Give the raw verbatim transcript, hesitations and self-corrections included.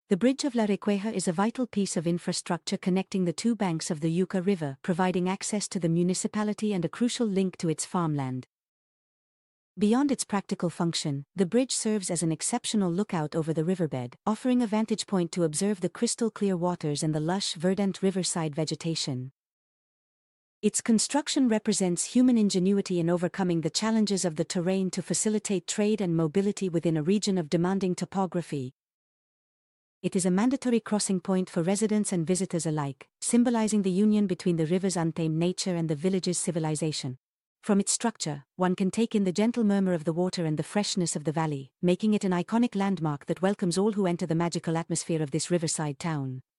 The Bridge of La Requeja is a vital piece of infrastructure connecting the two banks of the Yuca River, providing access to the municipality and a crucial link to its farmland. Beyond its practical function, the bridge serves as an exceptional lookout over the riverbed, offering a vantage point to observe the crystal-clear waters and the lush, verdant riverside vegetation. Its construction represents human ingenuity in overcoming the challenges of the terrain to facilitate trade and mobility within a region of demanding topography. It is a mandatory crossing point for residents and visitors alike, symbolizing the union between the river's untamed nature and the village's civilization. From its structure, one can take in the gentle murmur of the water and the freshness of the valley, making it an iconic landmark that welcomes all who enter the magical atmosphere of this riverside town.